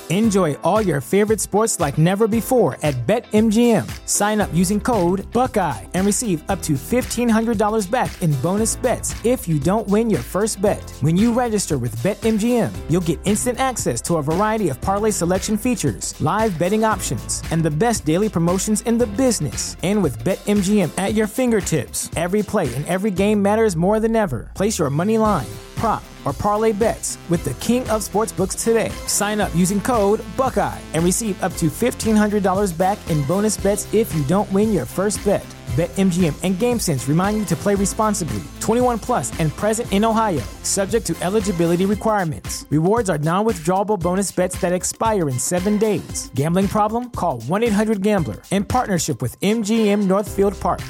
Enjoy all your favorite sports like never before at BetMGM. Sign up using code Buckeye and receive up to $1,500 back in bonus bets if you don't win your first bet. When you register with BetMGM, you'll get instant access to a variety of parlay selection features, live betting options, and the best daily promotions in the business. And with BetMGM at your fingertips, every play and every game matters more than ever. Place your money line, prop, or parlay bets with the king of sportsbooks today. Sign up using code Buckeye and receive up to $1,500 back in bonus bets if you don't win your first bet. BetMGM and GameSense remind you to play responsibly. 21 plus and present in Ohio, subject to eligibility requirements. Rewards are non-withdrawable bonus bets that expire in 7 days. Gambling problem? Call 1-800-GAMBLER. In partnership with MGM Northfield Park.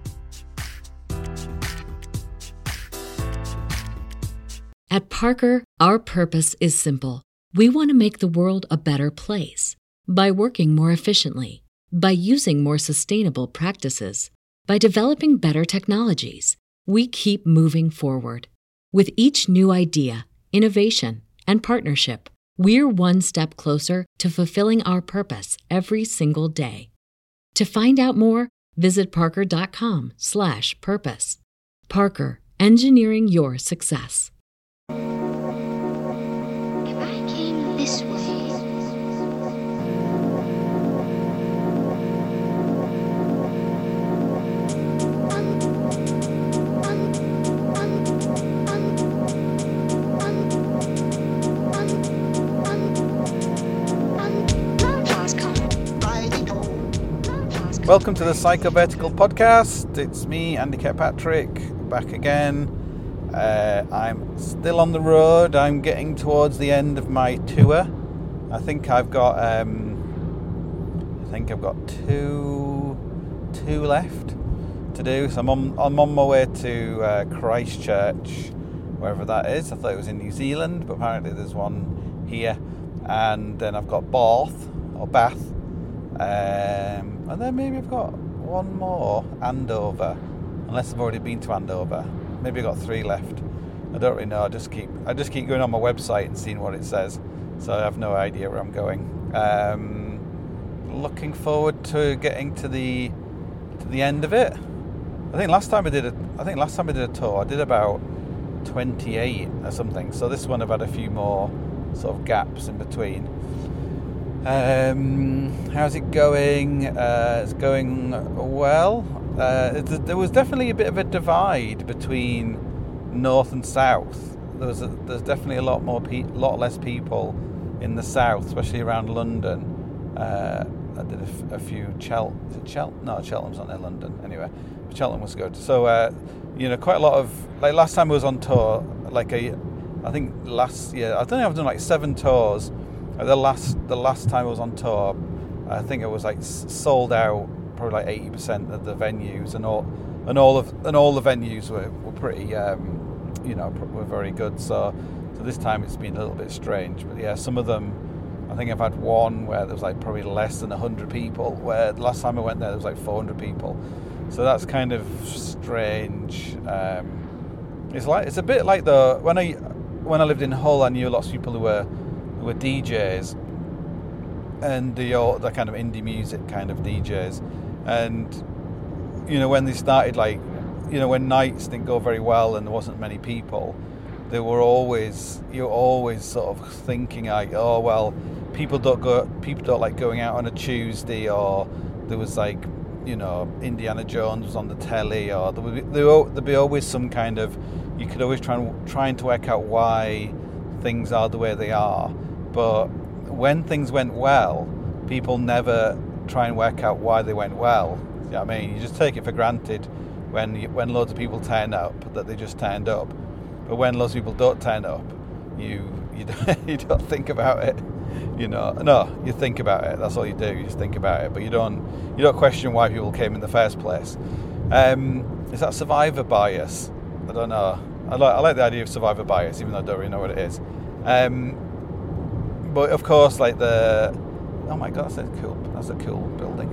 At Parker, our purpose is simple. We want to make the world a better place by working more efficiently, by using more sustainable practices, by developing better technologies. We keep moving forward. With each new idea, innovation, and partnership, we're one step closer to fulfilling our purpose every single day. To find out more, visit parker.com/purpose. Parker, engineering your success. If I came this way. Welcome to the Psychovertical Podcast. It's me, Andy Kirkpatrick, back again. I'm still on the road. I'm getting towards the end of my tour. I think I've got two left to do. So I'm on my way to Christchurch, wherever that is. I thought it was in New Zealand, but apparently there's one here. And then I've got Bath. And then maybe I've got one more, Andover, unless I've already been to Andover. Maybe I've got 3 left. I don't really know. I just keep going on my website and seeing what it says, so I have no idea where I'm going. Looking forward to getting to the end of it. I think last time I did a tour, I did about 28 or something. So this one I've had a few more sort of gaps in between. How's it going? It's going well. There was definitely a bit of a divide between north and south. There's definitely a lot less people in the south, especially around London. I did a few Cheltenham. No, Cheltenham's not near London. Anyway, Cheltenham was good. So quite a lot of, like, last time I was on tour, I think last year, I don't think I've done like 7 tours. The last time I was on tour, I think it was like sold out, probably like 80% of the venues, and all the venues were pretty, were very good. So this time it's been a little bit strange, but yeah, some of them, I think I've had one where there was like probably less than 100 people. Where the last time I went there was like 400 people. So that's kind of strange. It's a bit like when I lived in Hull, I knew lots of people who were DJs, and the kind of indie music kind of DJs, and when they started, when nights didn't go very well and there wasn't many people, you're always sort of thinking like, oh well, people don't like going out on a Tuesday, or there was like, Indiana Jones was on the telly, or there'd be always some kind of, you could always trying to work out why things are the way they are. But when things went well, people never try and work out why they went well. You know what I mean? You just take it for granted when loads of people turn up, that they just turned up. But when loads of people don't turn up, you don't think about it. No, you think about it. That's all you do. You just think about it, but you don't question why people came in the first place. Is that survivor bias? I don't know. I like the idea of survivor bias, even though I don't really know what it is. But of course, like oh my god, that's a cool building.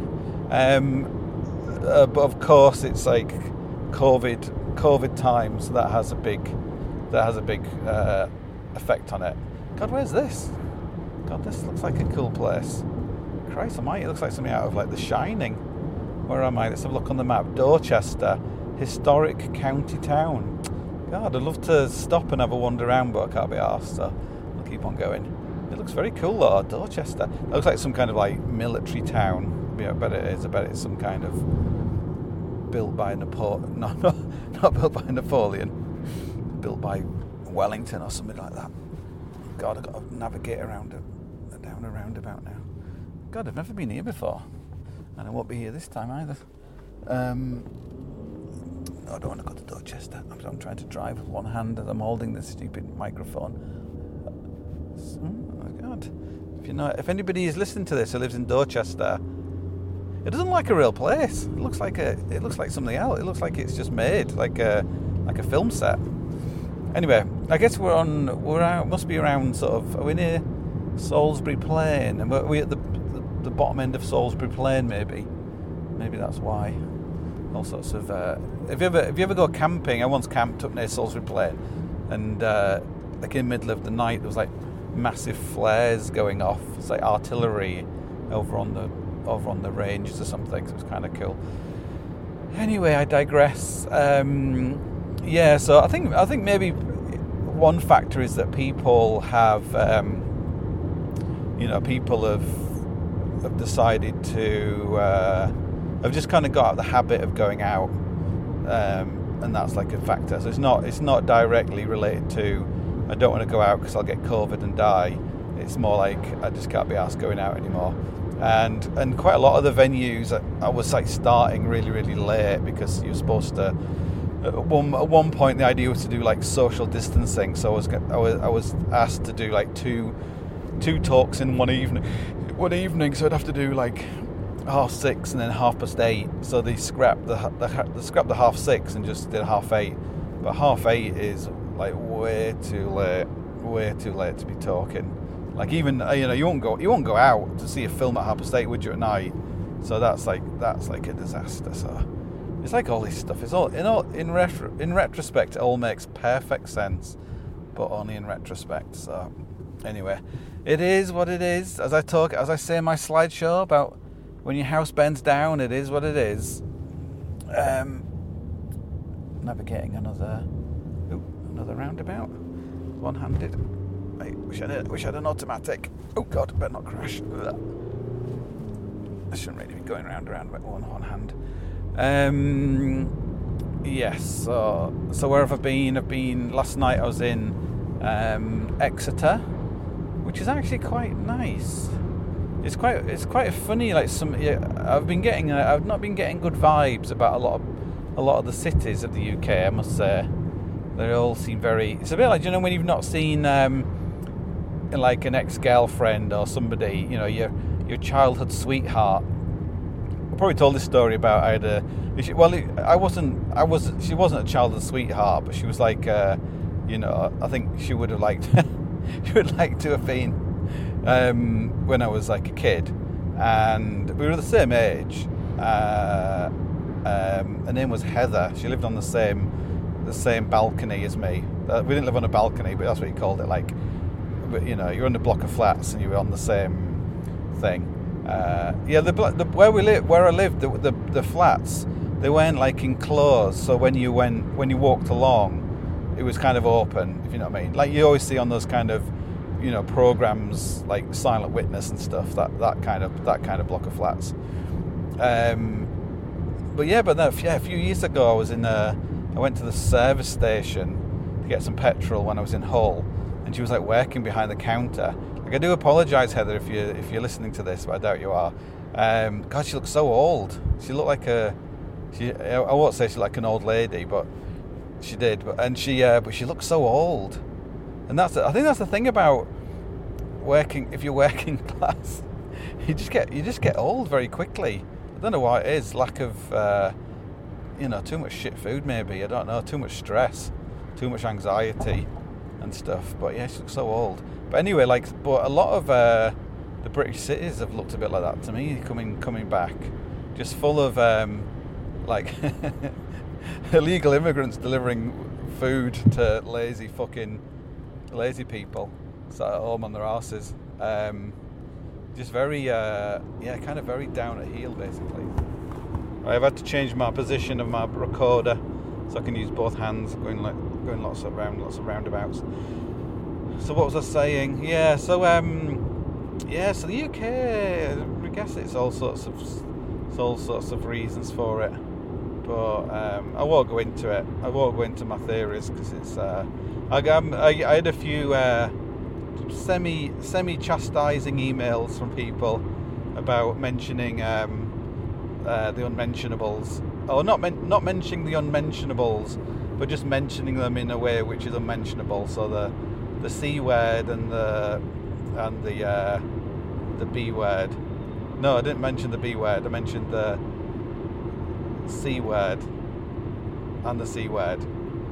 But of course, it's like COVID time, so that has a big effect on it. God, where's this? God, this looks like a cool place. Christ almighty, it looks like something out of like The Shining. Where am I? Let's have a look on the map. Dorchester, historic county town. God, I'd love to stop and have a wander around, but I can't be arsed, so I'll keep on going. It looks very cool though, Dorchester. It looks like some kind of like military town. Yeah, I bet it is. I bet it's some kind of built by Napoleon. No, not built by Napoleon. Built by Wellington or something like that. God, I've got to navigate around down a roundabout now. God, I've never been here before. And I won't be here this time either. No, I don't want to go to Dorchester. I'm trying to drive with one hand as I'm holding this stupid microphone. Oh my God! If anybody is listening to this who lives in Dorchester, it doesn't look like a real place. It looks like something else. It looks like it's just made like a film set. Anyway, I guess we're out. Must be around sort of. Are we near Salisbury Plain? And we're at the bottom end of Salisbury Plain, maybe. Maybe that's why. All sorts of. If you ever go camping, I once camped up near Salisbury Plain, and like in the middle of the night, there was like massive flares going off. It's like artillery over on the ranges or something. So it was kind of cool. Anyway, I digress. Yeah, so I think maybe one factor is that people have, people have decided to have just kind of got out of the habit of going out, and that's like a factor. So it's not directly related to I don't want to go out because I'll get COVID and die. It's more like I just can't be asked going out anymore. And quite a lot of the venues I was like starting really, really late because you're supposed to. At one point, the idea was to do like social distancing. So I was asked to do like two talks in one evening. So I'd have to do like 6:30 and then 8:30. So they scrapped the 6:30 and just did 8:30. But 8:30 is like way too late to be talking. Like even you won't go out to see a film at 8:30, would you, at night? So that's like a disaster. So it's like all this stuff. It's all in retrospect, it all makes perfect sense, but only in retrospect. So anyway, it is what it is. As I say in my slideshow about when your house bends down, it is what it is. Navigating another roundabout, one-handed. I wish I had an automatic. Oh God, better not crash. I shouldn't really be going round with one hand. Yes. So where have I been? I've been last night. I was in Exeter, which is actually quite nice. It's quite funny. Like I've not been getting good vibes about a lot of the cities of the UK. I must say, they all seem very. It's a bit like, when you've not seen like an ex-girlfriend or somebody, your childhood sweetheart. I probably told this story about she wasn't a childhood sweetheart, but she was like, I think she would have liked she would like to have been when I was like a kid, and we were the same age. Her name was Heather. She lived on the same balcony as me. We didn't live on a balcony, but that's what you called it. Like, you're in a block of flats and you were on the same thing. Where I lived, the flats, they weren't like enclosed. So when you walked along, it was kind of open, if you know what I mean. Like you always see on those kind of, programs like Silent Witness and stuff. That kind of block of flats. A few years ago, I went to the service station to get some petrol when I was in Hull, and she was like working behind the counter. Like, I do apologise, Heather, if you're listening to this, but I doubt you are. God, she looked so old. She looked like I won't say she's like an old lady, but she did. But she looked so old. And I think that's the thing about working. If you're working class, you just get old very quickly. I don't know why it is. Lack of, too much shit food maybe. I don't know. Too much stress, too much anxiety and stuff. But yeah, she looks so old. But anyway, but a lot of the British cities have looked a bit like that to me. Coming back, just full of illegal immigrants delivering food to lazy people sat at home on their arses. Just very, kind of very down at heel, basically. I've had to change my position of my recorder so I can use both hands, going lots of roundabouts. So what was I saying? So the UK, I guess it's all sorts of reasons for it, but I won't go into it. I won't go into my theories because it's. I had a few semi-chastising emails from people about mentioning the unmentionables, or not mentioning the unmentionables, but just mentioning them in a way which is unmentionable. So the C word and the B word. No, I didn't mention the B word. I mentioned the C word and the C word.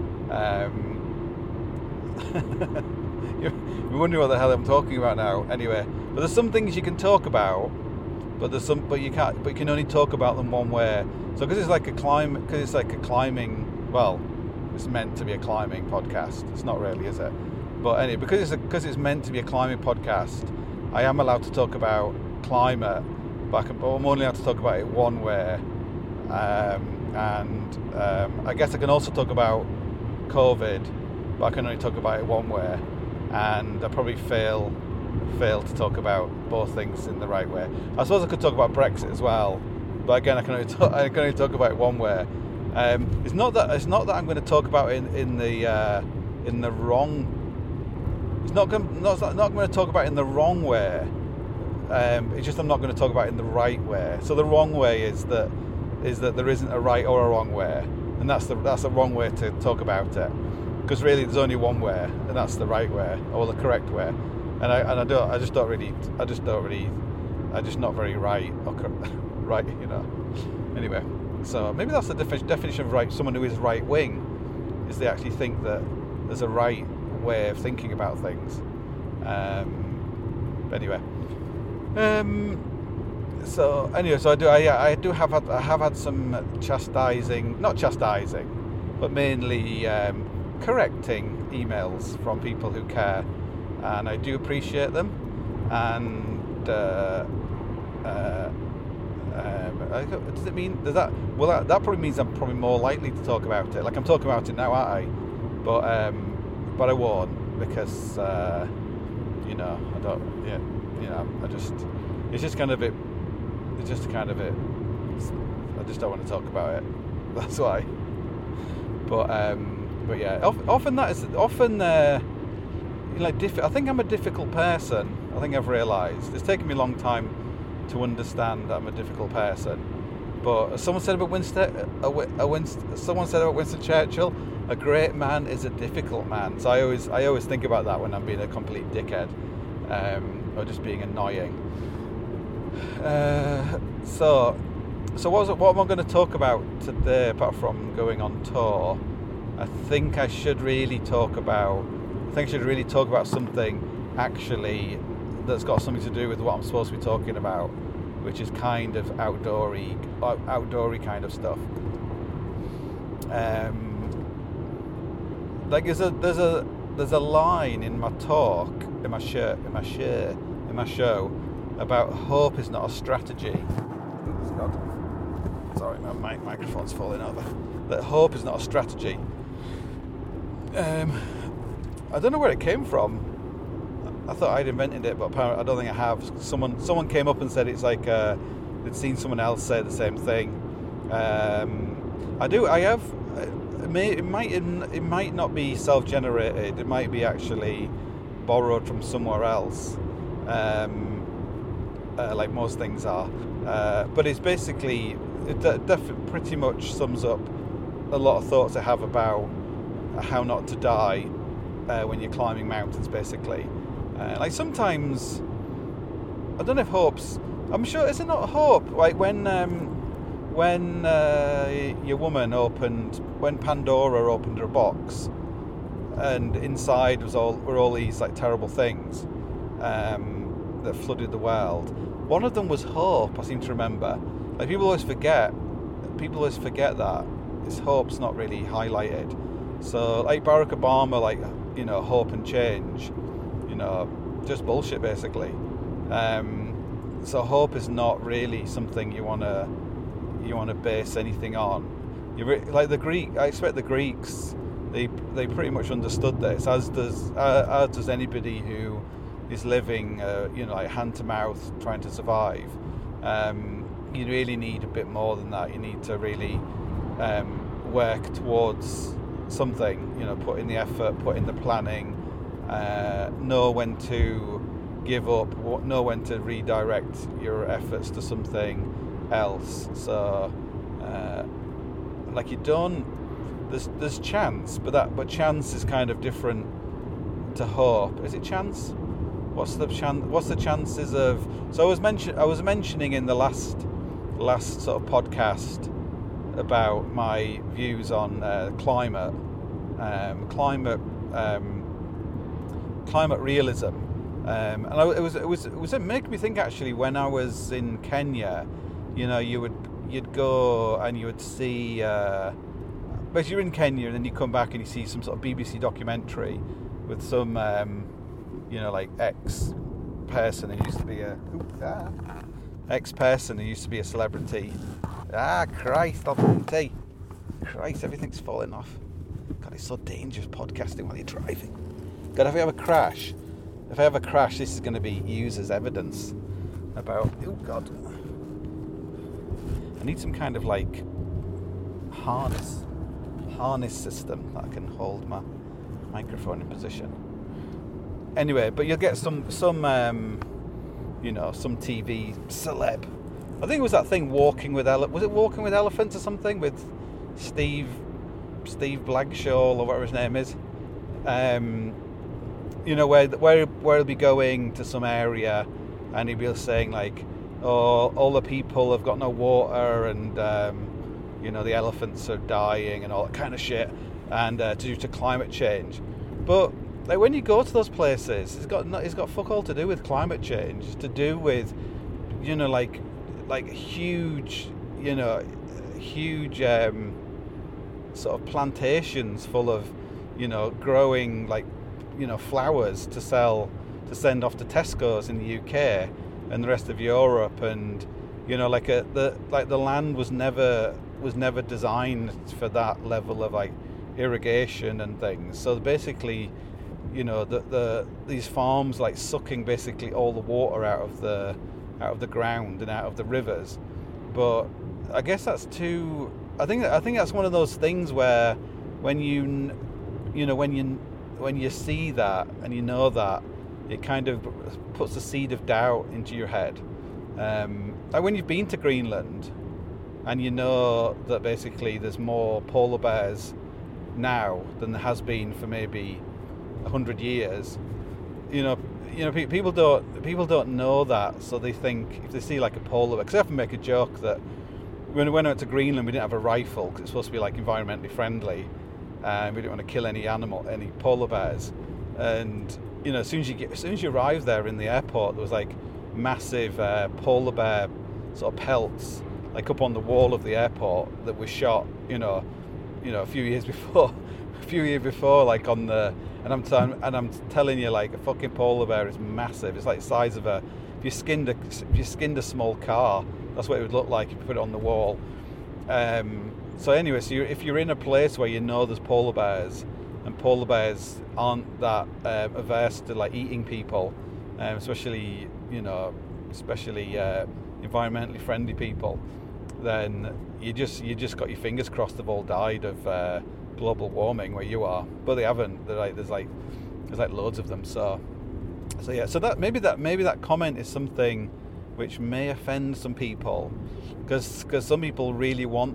You're wondering what the hell I'm talking about now. Anyway, but there's some things you can talk about, but you can't. But you can only talk about them one way. So because it's like a climbing. Well, it's meant to be a climbing podcast. It's not really, is it? But anyway, because it's meant to be a climbing podcast, I am allowed to talk about climate, but I'm only allowed to talk about it one way. I guess I can also talk about COVID, but I can only talk about it one way, and I probably fail to talk about both things in the right way. I suppose I could talk about Brexit as well, but again, I can only talk about it one way. It's not that I'm going to talk about it in the wrong. It's not going to talk about it in the wrong way. It's just I'm not going to talk about it in the right way. So the wrong way is that there isn't a right or a wrong way, and that's the wrong way to talk about it. Because really, there's only one way, and that's the right way or the correct way. And I'm just not very right or right, you know. Anyway, so maybe that's the definition of right. Someone who is right wing is they actually think that there's a right way of thinking about things. Anyway. So I have had some not chastising, but mainly correcting emails from people who care, and I do appreciate them. And does it mean that probably means I'm probably more likely to talk about it? Like I'm talking about it now, aren't I? But I won't, because I just don't want to talk about it. That's why. But yeah, often I think I'm a difficult person. I think I've realised it's taken me a long time to understand that I'm a difficult person. But someone said about Winston Churchill, a great man is a difficult man. So I always think about that when I'm being a complete dickhead, or just being annoying. So what am I going to talk about today apart from going on tour? I think I should really talk about something actually that's got something to do with what I'm supposed to be talking about, which is kind of outdoory kind of stuff. Like there's a line in my talk, in my show about hope is not a strategy. Oops, God. Sorry, my microphone's falling over. That hope is not a strategy. I don't know where it came from. I thought I'd invented it, but apparently I don't think I have. Someone came up and said it's like they'd seen someone else say the same thing. I have. It might not be self-generated. It might be actually borrowed from somewhere else, like most things are. But it's basically it pretty much sums up a lot of thoughts I have about how not to die when you're climbing mountains. Basically, like sometimes I don't know if hope's. I'm sure is it not hope? Like when Pandora opened her box, and inside were all these like terrible things that flooded the world. One of them was hope. I seem to remember. Like people always forget that this hope's not really highlighted. So like Barack Obama, like hope and change. bullshit, basically. So hope is not really something you want to base anything on. Like the Greek, I expect the Greeks, they pretty much understood this, as does anybody who is living, like hand to mouth, trying to survive. You really need a bit more than that. You need to really work towards something. Put in the effort, put in the planning, know when to give up, know when to redirect your efforts to something else. So, like you don't. There's chance, but chance is kind of different to hope. Is it chance? What's the chances of? So I was mentioning in the last sort of podcast about my views on climate realism, and it made me think actually when I was in Kenya, you'd go and you would see. But you're in Kenya and then you come back and you see some sort of BBC documentary with some, like ex-person who used to be a celebrity. Christ, Christ, everything's falling off. God, it's so dangerous podcasting while you're driving. God, if I have a crash, this is going to be used as evidence about, oh God. I need some kind of like harness system that I can hold my microphone in position. Anyway, but you'll get some TV celeb. I think it was that thing Walking with Elephants or something with Steve Blagshaw or whatever his name is. Where he'll be going to some area and he'll be saying like, oh, all the people have got no water and the elephants are dying and all that kind of shit, and due to climate change. But like when you go to those places, it's got fuck all to do with climate change. It's to do with like huge sort of plantations full of growing flowers to send off to Tesco's in the UK and the rest of Europe, and the land was never designed for that level of like irrigation and things. So basically, these farms like sucking basically all the water out of the ground and out of the rivers. But I guess that's too. I think that's one of those things where when you see that and you know that, it kind of puts a seed of doubt into your head. Like when you've been to Greenland and you know that basically there's more polar bears now than there has been for maybe 100 years. People don't know that, so they think if they see like a polar bear, because I often make a joke that when I went to Greenland we didn't have a rifle because it's supposed to be like environmentally friendly, and we didn't want to kill any polar bears. And as soon as you arrive there in the airport, there was like massive polar bear sort of pelts like up on the wall of the airport that was shot a few years before like on the, and I'm telling you, like a fucking polar bear is massive. It's like the size of if you skinned a small car, that's what it would look like if you put it on the wall. So anyway, if you're in a place where there's polar bears, and polar bears aren't that averse to like eating people, especially environmentally friendly people, then you just got your fingers crossed they've all died of global warming where you are. But they haven't. There's like loads of them. So yeah. So that maybe that comment is something which may offend some people, because some people really want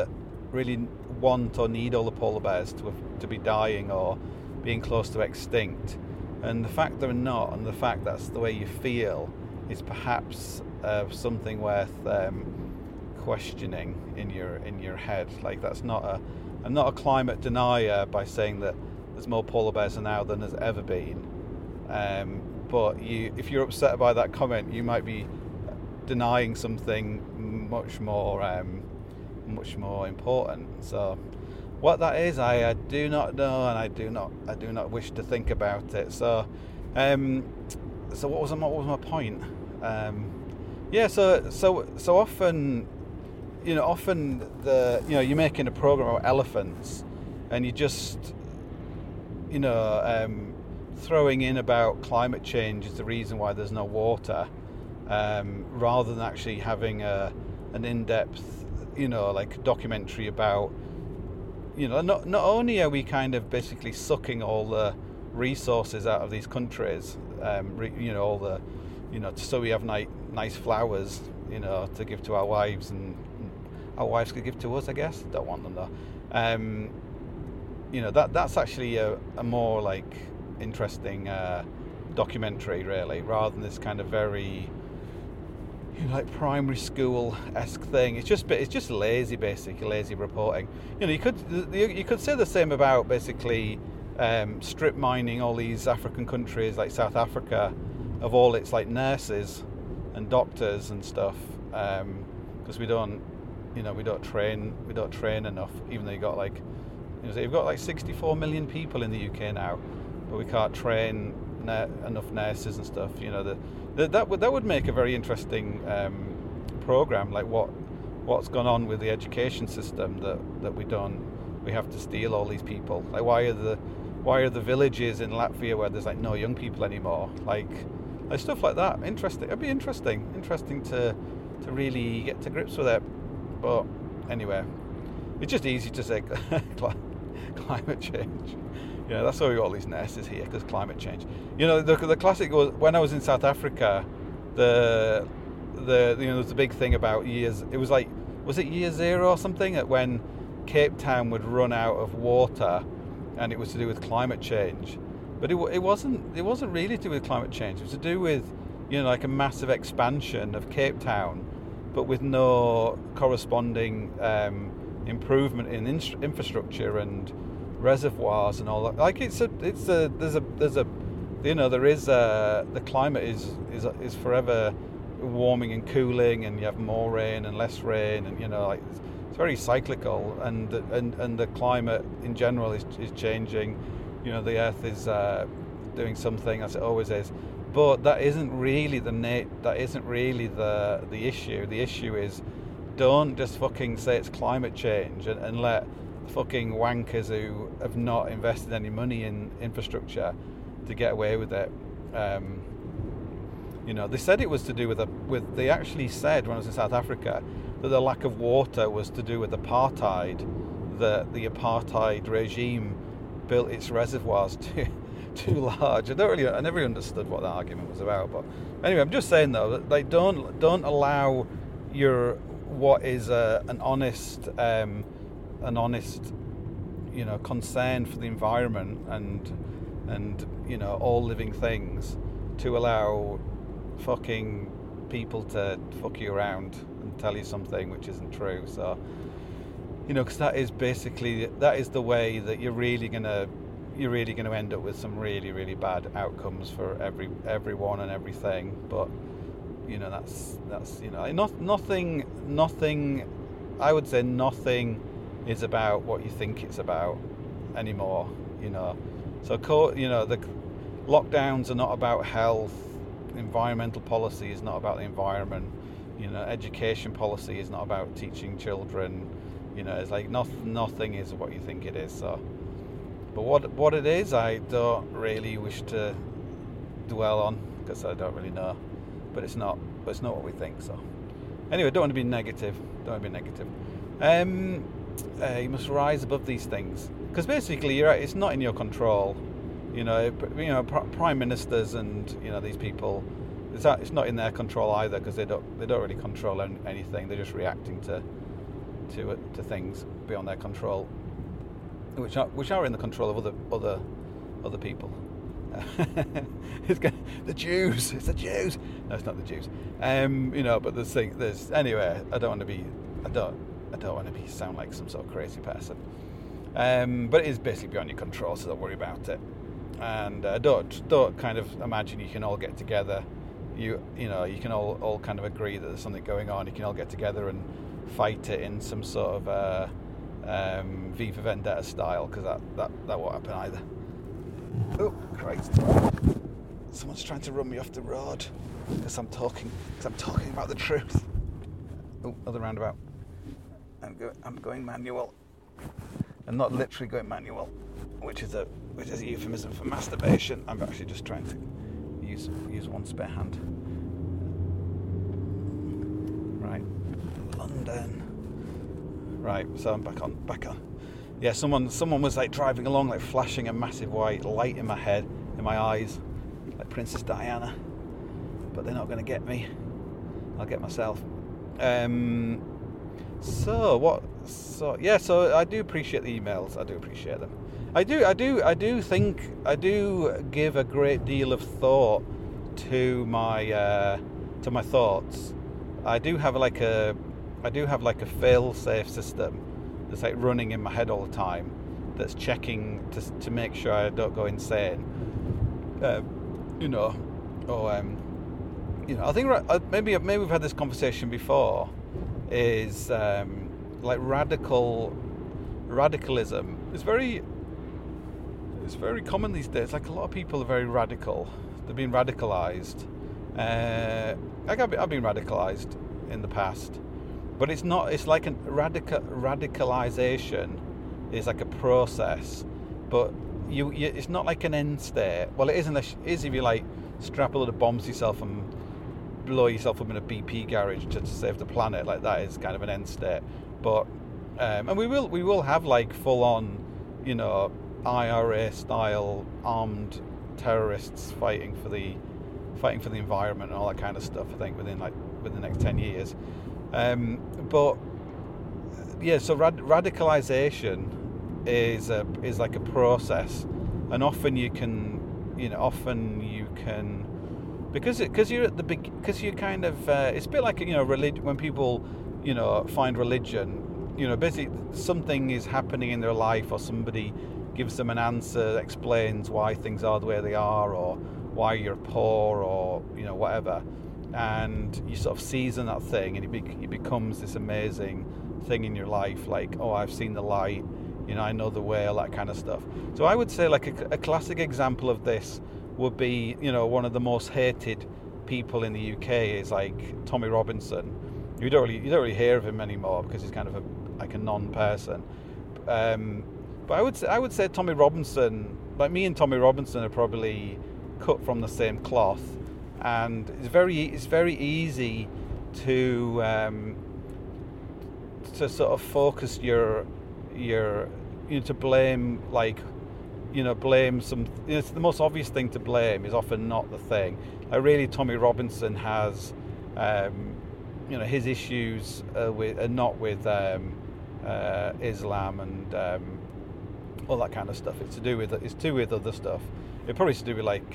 or need all the polar bears to be dying or being close to extinct, and the fact they're not, and the fact that's the way you feel, is perhaps something worth questioning in your head. Like I'm not a climate denier by saying that there's more polar bears now than there's ever been, but if you're upset by that comment, you might be denying something much more important. So what that is, I do not know, and I do not wish to think about it. So So what was my point? So often, you're making a program about elephants, and you just, throwing in about climate change is the reason why there's no water, rather than actually having an in-depth, documentary about, not only are we kind of basically sucking all the resources out of these countries, all the, so we have nice flowers, to give to our wives, and our wives could give to us, I guess. Don't want them though. That's actually a more interesting documentary, really, rather than this kind of very primary school-esque thing. It's just lazy reporting. You could say the same about basically strip mining all these African countries like South Africa of all its nurses and doctors and stuff, because we don't train enough, even though you've got 64 million people in the UK now, but we can't train enough nurses and stuff. That would make a very interesting program, what's gone on with the education system that we have to steal all these people. Why are the villages in Latvia where there's no young people anymore? Stuff like that. Interesting. It'd be interesting to really get to grips with it. But anyway, it's just easy to say climate change. That's why we got all these nurses here, because climate change. The classic was when I was in South Africa. There was a big thing about years. It was was it year zero or something? When Cape Town would run out of water, and it was to do with climate change. But it wasn't really to do with climate change. It was to do with a massive expansion of Cape Town, but with no corresponding improvement in infrastructure and reservoirs and all that. The climate is forever warming and cooling, and you have more rain and less rain, and it's very cyclical, and the climate in general is changing. The Earth is doing something, as it always is, but that isn't really the issue. The issue is, don't just fucking say it's climate change and let fucking wankers who have not invested any money in infrastructure to get away with it. They said it was to do with. They actually said when I was in South Africa that the lack of water was to do with apartheid. The apartheid regime built its reservoirs too large. I never understood what that argument was about. But anyway, I'm just saying though that don't allow what is an honest concern for the environment and all living things to allow fucking people to fuck you around and tell you something which isn't true. So because that is the way that you're really gonna end up with some really, really bad outcomes for everyone and everything. But that's nothing. I would say nothing is about what you think it's about anymore. So the lockdowns are not about health. Environmental policy is not about the environment. Education policy is not about teaching children. It's nothing is what you think it is. So, but what it is, I don't really wish to dwell on, because I don't really know. But it's not what we think. So, anyway, don't want to be negative. You must rise above these things, because basically it's not in your control. Prime ministers and these people, it's not in their control either, because they don't really control anything. They're just reacting to things beyond their control, which are in the control of other people. The Jews. It's the Jews. No, it's not the Jews. But there's anyway. I don't want to sound like some sort of crazy person. But it is basically beyond your control, so don't worry about it. And don't kind of imagine you can all get together. You can all kind of agree that there's something going on. You can all get together and fight it in some sort of V for Vendetta style, because that won't happen either. Oh Christ! Someone's trying to run me off the road because I'm talking about the truth. Oh, other roundabout. I'm going manual. I'm not literally going manual, which is a euphemism for masturbation. I'm actually just trying to use one spare hand. Right, London. Right, so I'm back on. Yeah, someone was like driving along, like flashing a massive white light in my head, in my eyes, like Princess Diana. But they're not going to get me. I'll get myself. So I do appreciate the emails. I do appreciate them. I do give a great deal of thought to my thoughts. I do have like a fail-safe system that's like running in my head all the time, that's checking to make sure I don't go insane. I think maybe we've had this conversation before. Is like radicalism is very common these days. Like a lot of people are very radical. They're being radicalized. I've been radicalized in the past, but it's not. It's like a radicalization is like a process, but you it's not like an end state. Well, it is unless if you like strap a load of bombs to yourself and blow yourself up in a BP garage to save the planet. Like that is kind of an end state. But and we will have like full on, IRA style armed terrorists fighting for the environment and all that kind of stuff. I think within the next 10 years. But yeah, so radicalization is like a process, and often you can because you're at the big, because you kind of it's a bit like religion. When people find religion, basically something is happening in their life, or somebody gives them an answer that explains why things are the way they are, or why you're poor, or whatever, and you sort of season that thing, and it becomes this amazing thing in your life, like, oh, I've seen the light, I know the way, all that kind of stuff. So I would say like a classic example of this would be, one of the most hated people in the UK is like Tommy Robinson. You don't really hear of him anymore because he's kind of like a non-person. But I would say Tommy Robinson, like me and Tommy Robinson, are probably cut from the same cloth, and it's very easy to sort of focus your to blame, like. Blame some. It's the most obvious thing to blame is often not the thing. Really, Tommy Robinson has, his issues are not with Islam and all that kind of stuff. It's to do with other stuff. It probably to do with like,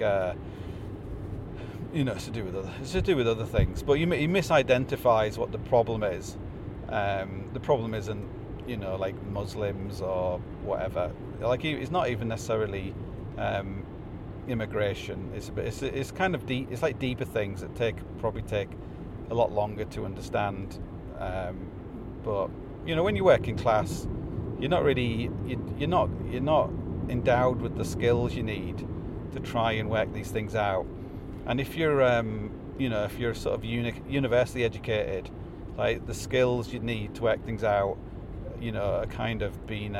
it's to do with other things. But he misidentifies what the problem is. The problem isn't, like Muslims or whatever. Like it's not even necessarily immigration. It's kind of deep. It's like deeper things that probably take a lot longer to understand. But when you work in class, you're not endowed with the skills you need to try and work these things out. And if you're if you're sort of university educated, like the skills you need to work things out, are kind of been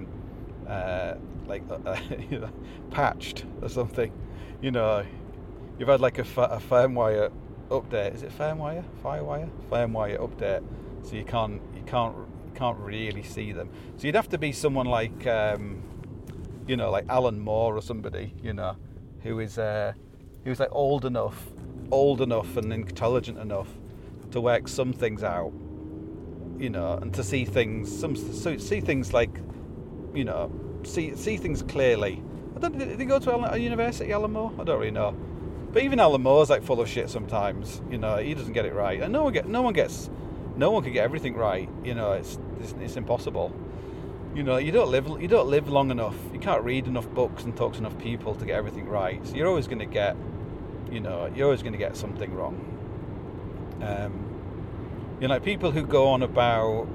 patched or something. You've had like a firmware update. Is it firmware? Firmware update. So you can't really see them. So you'd have to be someone like like Alan Moore or somebody, who is like old enough and intelligent enough to work some things out, and to see things, see things like, see things clearly. Did he go to a university, Alan Moore? I don't really know. But even Alan Moore's like full of shit sometimes. He doesn't get it right, and no one can get everything right. It's impossible. You don't live long enough. You can't read enough books and talk to enough people to get everything right. So you're always going to get, something wrong. People who go on about,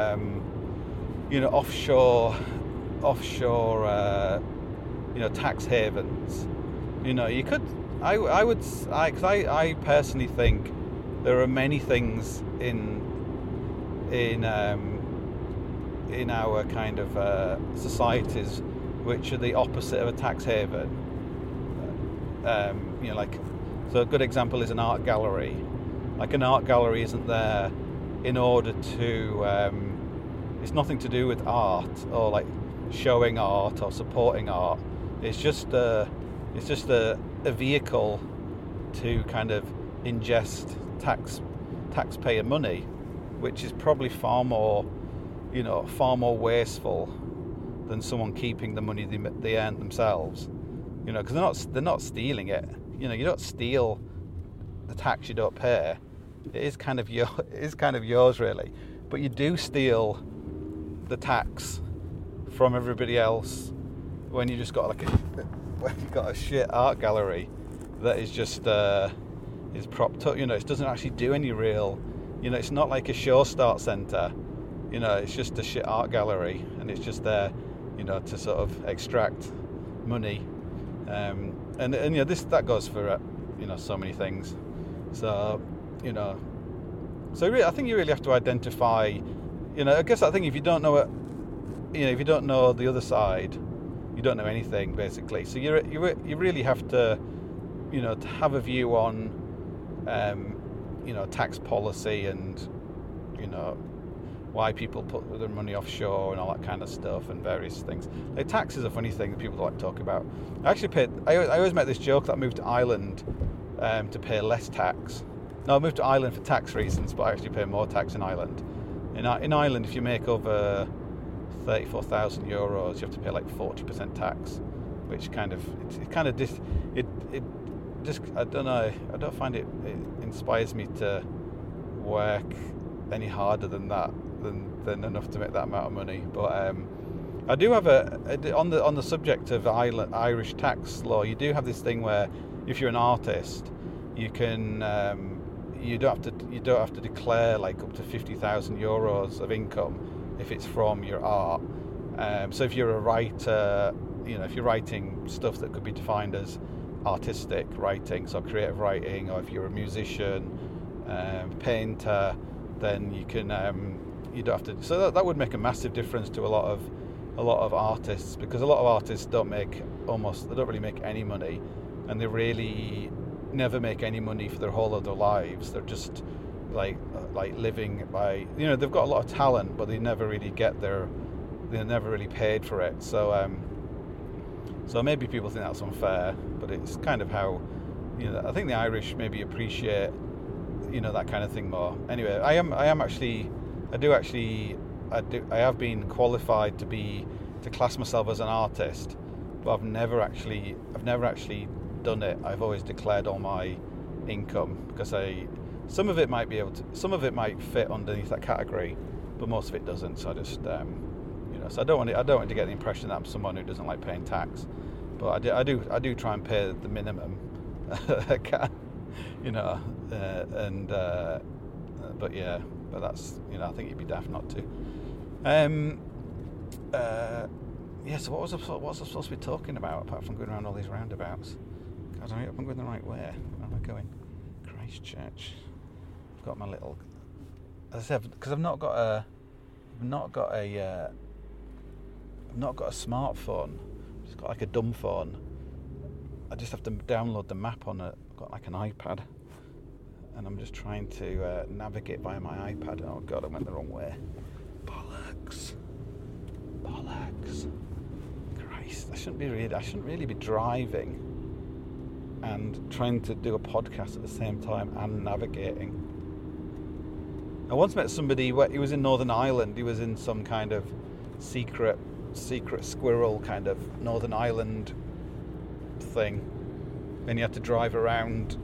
offshore, tax havens. I personally think there are many things in our kind of societies which are the opposite of a tax haven. So a good example is an art gallery. Like, an art gallery isn't there in order to. It's nothing to do with art or like showing art or supporting art. It's just a vehicle to kind of ingest taxpayer money, which is probably far more wasteful than someone keeping the money they earn themselves. Because they're not stealing it. You don't steal the tax you don't pay. It is kind of yours really, but you do steal the tax from everybody else when you just got when you got a shit art gallery that is just is propped up. It doesn't actually do any real. It's not like a show start centre. It's just a shit art gallery, and it's just there, to sort of extract money. And that goes for so many things. So I think you really have to identify. I guess I think if you don't know it, if you don't know the other side, you don't know anything basically. So you really have to, to have a view on, tax policy and, why people put their money offshore and all that kind of stuff and various things. Like, tax is a funny thing that people like to talk about. I always make this joke that I moved to Ireland to pay less tax. No, I moved to Ireland for tax reasons, but I actually pay more tax in Ireland. In Ireland, if you make over 34,000 euros, you have to pay like 40% tax, which I don't know. I don't find it inspires me to work any harder than that, than enough to make that amount of money. But I do have on the subject of Irish tax law. You do have this thing where if you're an artist, you can you don't have to declare like up to 50,000 euros of income if it's from your art. So if you're a writer, if you're writing stuff that could be defined as artistic writing, so creative writing, or if you're a musician, painter, then you can you don't have to. So that would make a massive difference to a lot of artists, because a lot of artists don't really make any money, and they really never make any money for their whole of their lives. They're just like living by, they've got a lot of talent, but they never really they're never really paid for it. So maybe people think that's unfair, but it's kind of how, I think the Irish maybe appreciate, that kind of thing more. Anyway, I have been qualified to class myself as an artist, but I've never actually done it. I've always declared all my income, because some of it might fit underneath that category, but most of it doesn't. So I just so I don't want to get the impression that I'm someone who doesn't like paying tax, but I do try and pay the minimum I can, but that's, I think you'd be daft not to. So what was I supposed to be talking about apart from going around all these roundabouts? God, I hope I'm going the right way. Where am I going? Christchurch. I've got my little, as I said, because I've not got a smartphone. I've just got like a dumb phone. I just have to download the map on it. I've got like an iPad, and I'm just trying to navigate via my iPad. Oh God, I went the wrong way. Bollocks. Christ, I shouldn't really be driving and trying to do a podcast at the same time and navigating. I once met somebody, he was in Northern Ireland. He was in some kind of secret squirrel kind of Northern Ireland thing, and you had to drive around.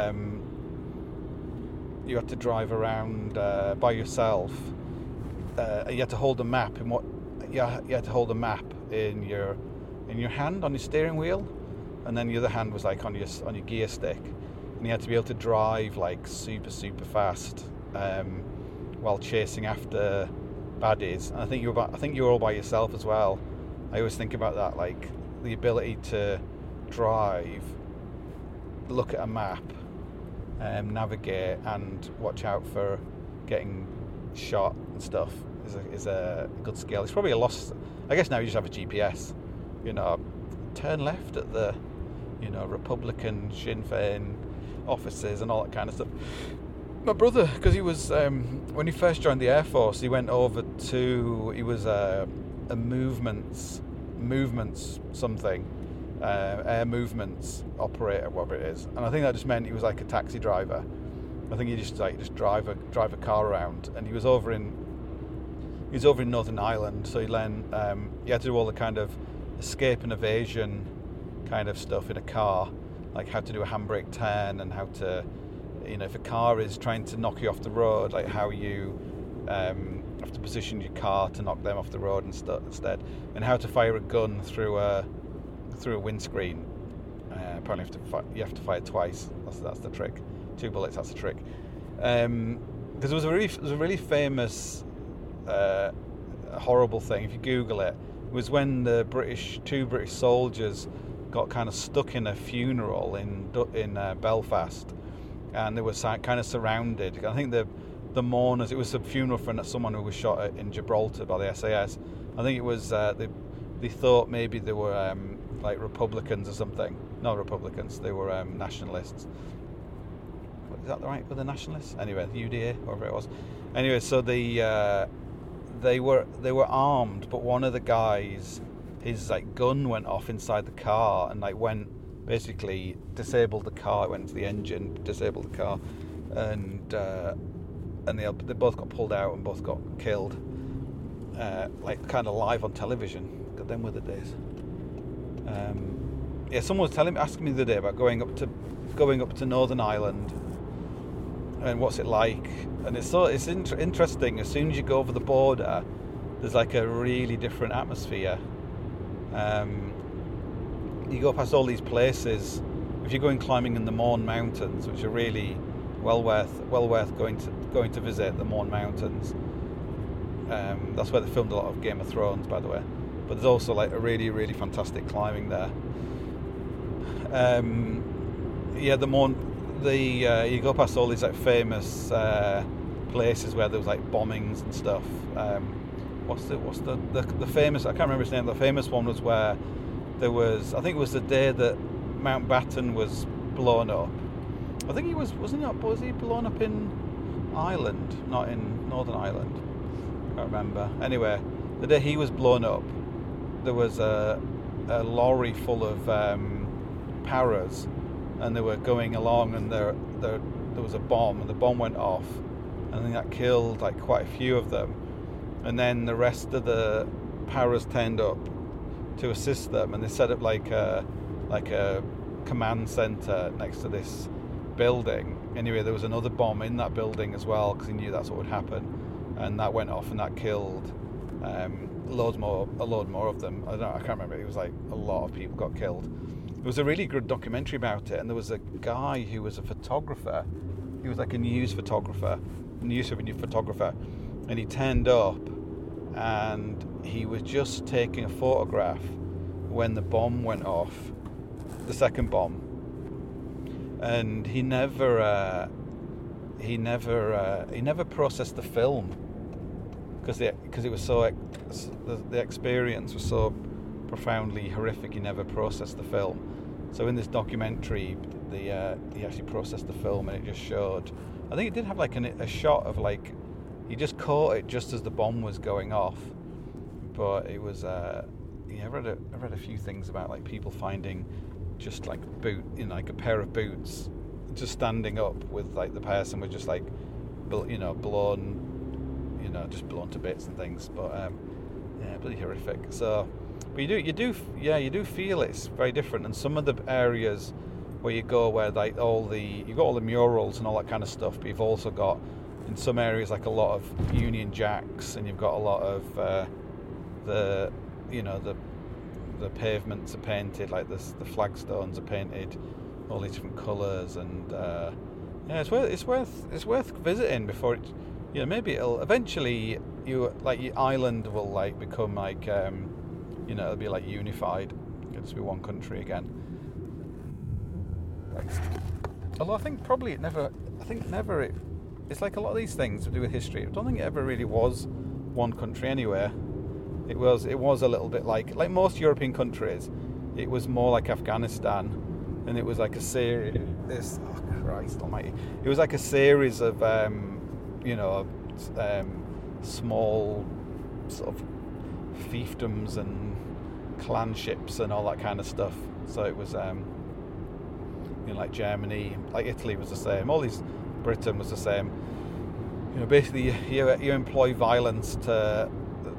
By yourself. You had to hold a map you had to hold a map in your hand on your steering wheel, and then the other hand was like on your gear stick, and you had to be able to drive like super fast while chasing after baddies. And I think you were all by yourself as well. I always think about that, like the ability to drive look at a map, navigate, and watch out for getting shot and stuff is a good skill. It's probably a loss. I guess now you just have a GPS. Turn left at the Republican Sinn Féin offices and all that kind of stuff. My brother, because he was when he first joined the Air Force, he went over to he was a movements something. Air movements operator, whatever it is, and I think that just meant he was like a taxi driver. I think he just drive a car around, and he was over in Northern Ireland, so he had to do all the kind of escape and evasion kind of stuff in a car, like how to do a handbrake turn and how to, if a car is trying to knock you off the road, like how you have to position your car to knock them off the road instead, and how to fire a gun through a windscreen. Apparently you have to fire twice. That's the trick. 2 bullets. That's the trick. Because there was a really famous horrible thing. If you Google it, was when the two British soldiers got kind of stuck in a funeral in Belfast, and they were kind of surrounded. I think the mourners. It was a funeral for someone who was shot in Gibraltar by the SAS. I think it was they thought maybe they were like Republicans or something. Not Republicans. They were nationalists. Is that right? Were the nationalists? Anyway, the UDA, whatever it was. Anyway, so they were armed, but one of the guys, his gun went off inside the car and basically disabled the car. It went into the engine, disabled the car, and they both got pulled out and both got killed, kind of live on television. God, them were the days. Someone was asking me the other day about going up to Northern Ireland and what's it like, and it's interesting. As soon as you go over the border, there's like a really different atmosphere. You go past all these places. If you're going climbing in the Mourne Mountains, which are really well worth going to visit, the Mourne Mountains. That's where they filmed a lot of Game of Thrones, by the way. But there's also like a really, really fantastic climbing there. The Mourne. You go past all these like famous places where there was like bombings and stuff. What's the famous? I can't remember his name. The famous one was where there was. I think it was the day that Mountbatten was blown up. I think was he blown up in Ireland, not in Northern Ireland? I can't remember. Anyway, the day he was blown up, there was a lorry full of paras, and they were going along, and there was a bomb, and the bomb went off, and then that killed like quite a few of them, and then the rest of the paras turned up to assist them, and they set up like a command center next to this building. Anyway, there was another bomb in that building as well, because he knew that's what would happen, and that went off, and that killed a load more of them. I can't remember. It was like a lot of people got killed. There was a really good documentary about it, and there was a guy who was a photographer. He was like a news photographer, and he turned up, and he was just taking a photograph when the bomb went off, the second bomb, and he never processed the film because it was so the experience was so profoundly horrific. He never processed the film. So in this documentary, he actually processed the film, and it just showed. I think it did have like a shot of like he just caught it just as the bomb was going off. But it was I read a few things about like people finding just like like a pair of boots just standing up with like the person was just like blown to bits and things. But bloody horrific. So. But you do feel it's very different. And some of the areas where you go, where like you've got all the murals and all that kind of stuff, but you've also got in some areas like a lot of Union Jacks, and you've got a lot of the pavements are painted, like the flagstones are painted all these different colours, and it's worth visiting before it. Maybe it'll eventually your island will like become like. It'll be like unified. It'll just be one country again. Thanks. Although I think probably it never. I think never. It's like a lot of these things to do with history. I don't think it ever really was one country anywhere. It was a little bit like most European countries. It was more like Afghanistan, and it was like a series. Oh Christ Almighty! It was like a series of small sort of fiefdoms and clanships and all that kind of stuff. So it was like Germany, like Italy was the same. All these, Britain was the same. Basically you employ violence to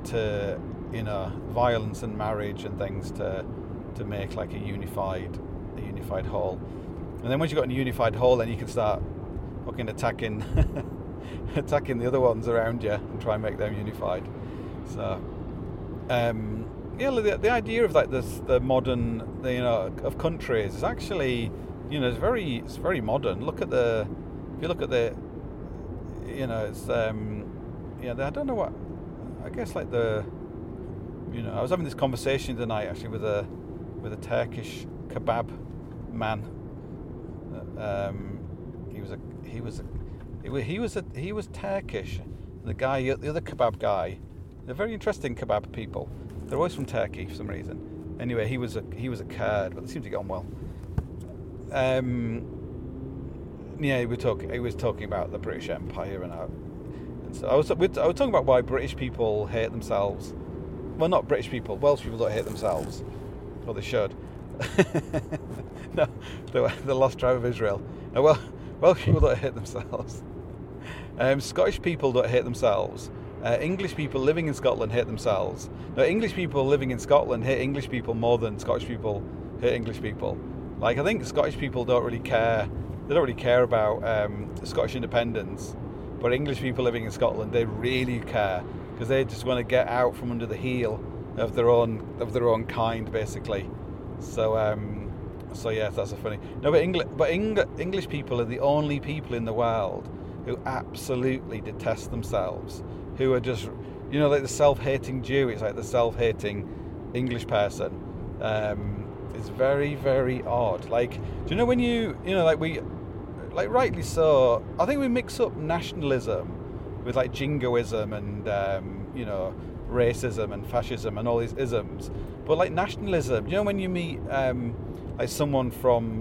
violence and marriage and things to make like a unified whole. And then once you've got a unified whole, then you can start fucking attacking the other ones around you and try and make them unified. So the idea of like the modern of countries is actually it's very modern. If you look at the it's I don't know what, I guess like I was having this conversation tonight actually with a Turkish kebab man. He was Turkish. The other kebab guy, they're very interesting kebab people. They're always from Turkey for some reason. Anyway, he was a Kurd, but they seem to get on well. He was talking about the British Empire and so I was talking about why British people hate themselves. Well, not British people. Welsh people don't hate themselves. Well, they should. No, the lost tribe of Israel. No, Welsh people don't hate themselves. Scottish people don't hate themselves. English people living in Scotland hate themselves. No, English people living in Scotland hate English people more than Scottish people hate English people. Like, I think Scottish people don't really care. They don't really care about Scottish independence, but English people living in Scotland, they really care because they just want to get out from under the heel of their own kind, basically. So yes, that's a funny. No, but English people are the only people in the world who absolutely detest themselves, who are just, like the self-hating Jew. It's like the self-hating English person. It's very, very odd. Like, do you know when rightly so, I think we mix up nationalism with like jingoism and racism and fascism and all these isms. But like nationalism, when you meet like someone from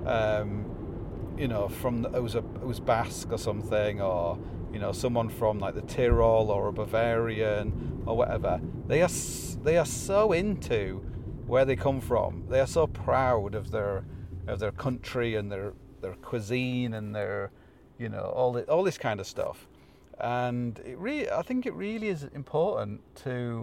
who's Basque or something, or someone from like the Tyrol or a Bavarian or whatever, they are so into where they come from. They are so proud of their country and their cuisine and their all this kind of stuff. And I think it really is important to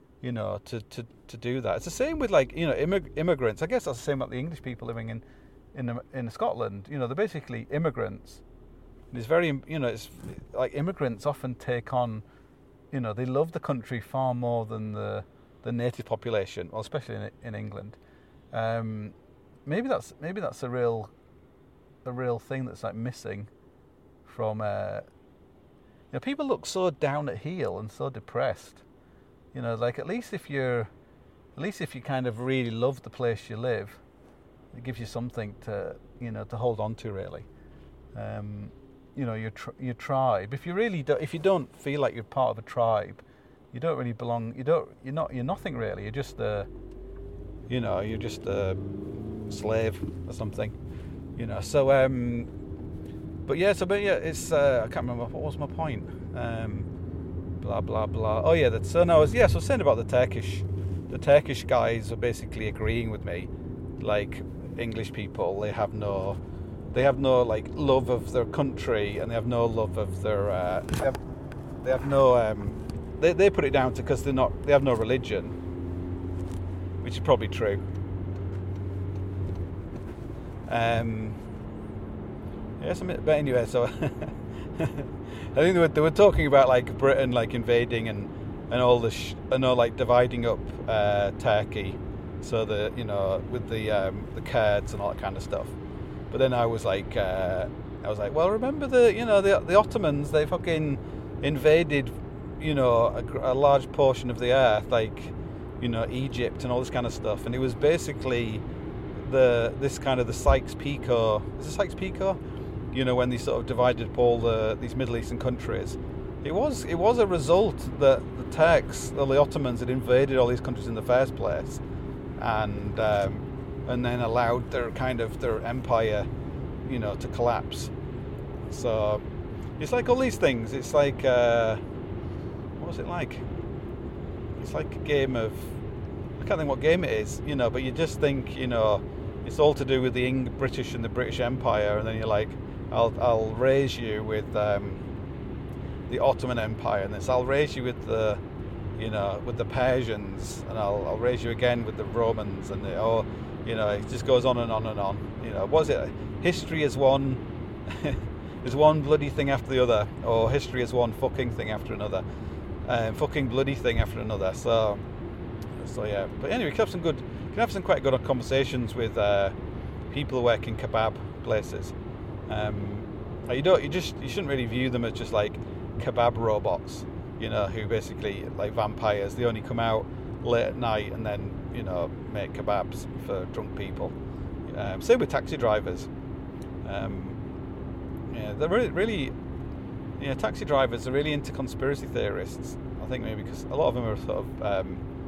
do that. It's the same with like immigrants. I guess that's the same with the English people living in Scotland. They're basically immigrants. It's very it's like immigrants often take on they love the country far more than the native population, well, especially in England. Maybe that's a real thing that's like missing from. People look so down at heel and so depressed. Like at least if you kind of really love the place you live, it gives you something to to hold on to, really. Your tribe. If you don't feel like you're part of a tribe, you don't really belong. You're nothing really. You're just a slave or something. So it's I can't remember what was my point. Blah blah blah. Oh yeah, I was saying about the Turkish guys are basically agreeing with me. Like English people, they have no like love of their country, and they have no love of their they have no they put it down to because they have no religion, which is probably true. Yes, but anyway, so I think they were talking about like Britain like invading and all like dividing up Turkey, so that with the Kurds and all that kind of stuff. But then I was like, well, remember the Ottomans? They fucking invaded a large portion of the earth, like Egypt and all this kind of stuff, and it was basically this kind of the Sykes-Picot. Is it Sykes-Picot? You know, when they sort of divided up all these Middle Eastern countries. It was a result that the Turks or the Ottomans had invaded all these countries in the first place, and then allowed their empire, you know, to collapse. So it's like all these things. It's like what was it like? It's like a game of, I can't think what game it is, you know. But you just think, you know, it's all to do with the British and the British Empire, and then you're like, I'll raise you with the Ottoman Empire, and this I'll raise you with the, you know, with the Persians, and I'll raise you again with the Romans, and you know, it just goes on and on and on. You know, what is it? History is one is one bloody thing after the other, or history is one fucking thing after another, fucking bloody thing after another. So yeah. But anyway, you can have some quite good conversations with people who work in kebab places. You shouldn't really view them as just like kebab robots, you know, who basically like vampires. They only come out late at night and then, you know, make kebabs for drunk people. Same with taxi drivers. They're really, taxi drivers are really into conspiracy theorists. I think maybe because a lot of them are sort of,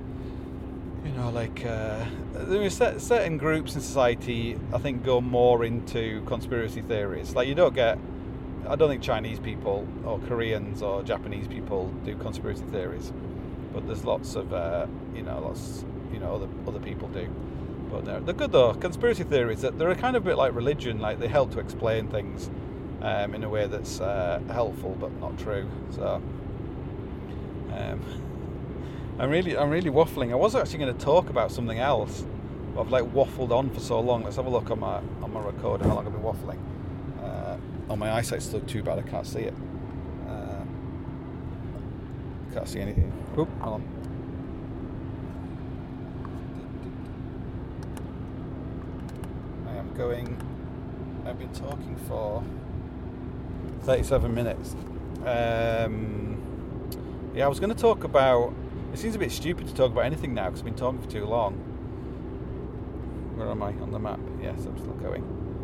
certain groups in society, I think, go more into conspiracy theories. Like, I don't think Chinese people or Koreans or Japanese people do conspiracy theories, but there's lots of, other people do. But they're good though. Conspiracy theories, they're a kind of bit like religion. Like, they help to explain things in a way that's helpful but not true. So I'm really waffling. I was actually going to talk about something else, but I've like waffled on for so long. Let's have a look on my recorder. How long I've been waffling? My eyesight's still too bad. I can't see it. Can't see anything. Oop, hold on. I've been talking for 37 minutes. I was going to talk about, it seems a bit stupid to talk about anything now because I've been talking for too long. Where am I on the map? Yes, I'm still going.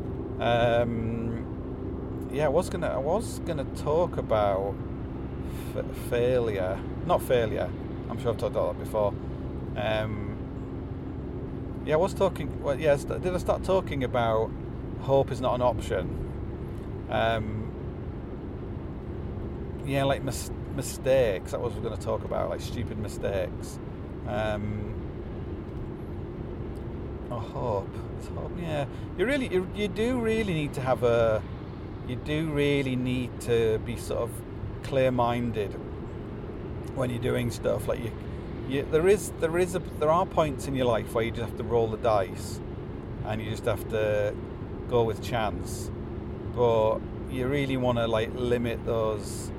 I was gonna talk about failure. Not failure. I'm sure I've talked about that before. I was talking. Well, yes. Did I start talking about hope is not an option? Like mistakes. That was what we're going to talk about, like stupid mistakes. Hope. Yeah. You do really need to have a. You do really need to be sort of clear-minded when you're doing stuff. Like there are points in your life where you just have to roll the dice, and you just have to go with chance. But you really want to like limit those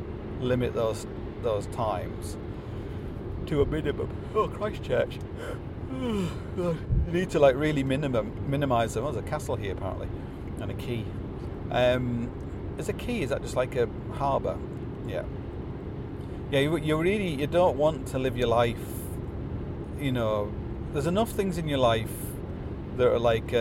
times to a minimum. Oh, Christchurch! You need to like really minimize them. Oh, there's a castle here apparently, and a quay. Is a quay? Is that just like a harbour? Yeah. You don't want to live your life. You know, there's enough things in your life that are like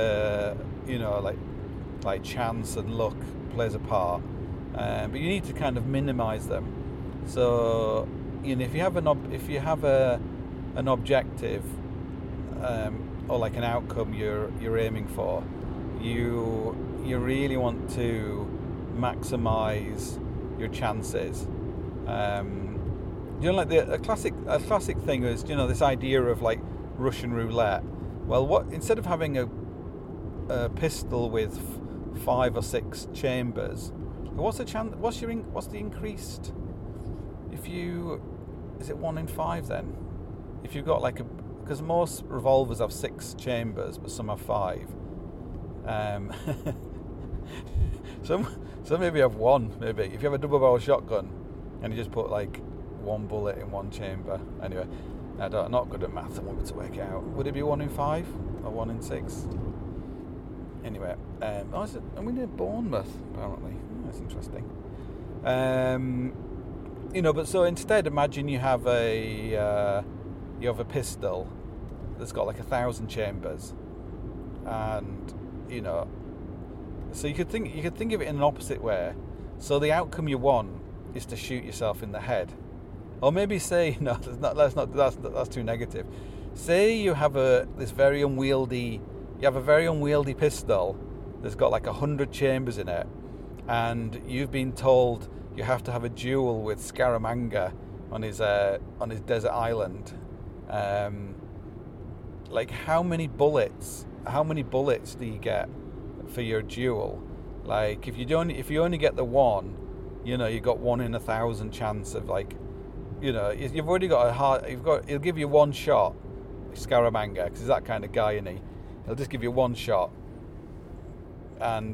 like chance and luck plays a part, but you need to kind of minimise them. So, you know, if you have an objective or like an outcome you're aiming for, you really want to maximise your chances. Like a classic thing is, you know, this idea of like Russian roulette. Well, instead of having a pistol with 5 or 6 chambers, what's the chance? What's the increased? Is it 1 in 5 then? If you've got like because most revolvers have 6 chambers, but some have 5. Some maybe have 1. Maybe if you have a double barrel shotgun and you just put like 1 bullet in 1 chamber. Anyway, I'm not good at maths. I won't be able to work it out. Would it be 1 in 5 or 1 in 6? Anyway, I'm near Bournemouth apparently. That's interesting. But so instead, imagine you have a pistol that's got like 1,000 chambers, and so you could think of it in an opposite way. So the outcome you want is to shoot yourself in the head, or maybe say that's too negative. Say you have a very unwieldy pistol that's got like 100 chambers in it, and you've been told you have to have a duel with Scaramanga on his desert island. Like how many bullets do you get for your duel? Like if you only get the one, you got 1 in 1,000 chance of you've already got he'll give you one shot, Scaramanga, because he's that kind of guy, and he'll just give you one shot, and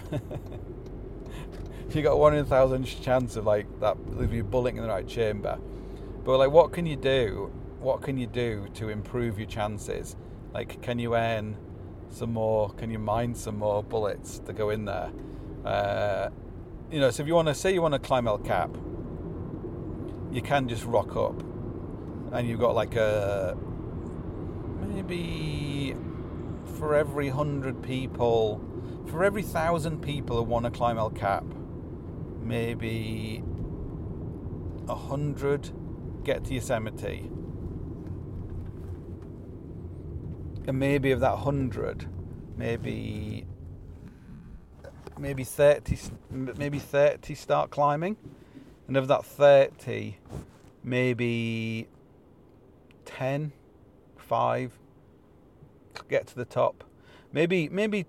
you got 1 in 1,000 chance of that of you bullet in the right chamber. But what can you do? What can you do to improve your chances? Can you earn some more? Can you mine some more bullets to go in there? So if you want to climb El Cap, you can just rock up, and you've got maybe for every 100 people, for every 1,000 people who want to climb El Cap, maybe 100 get to Yosemite. And maybe of that 100, maybe 30 start climbing, and of that 30, maybe 5 get to the top. Maybe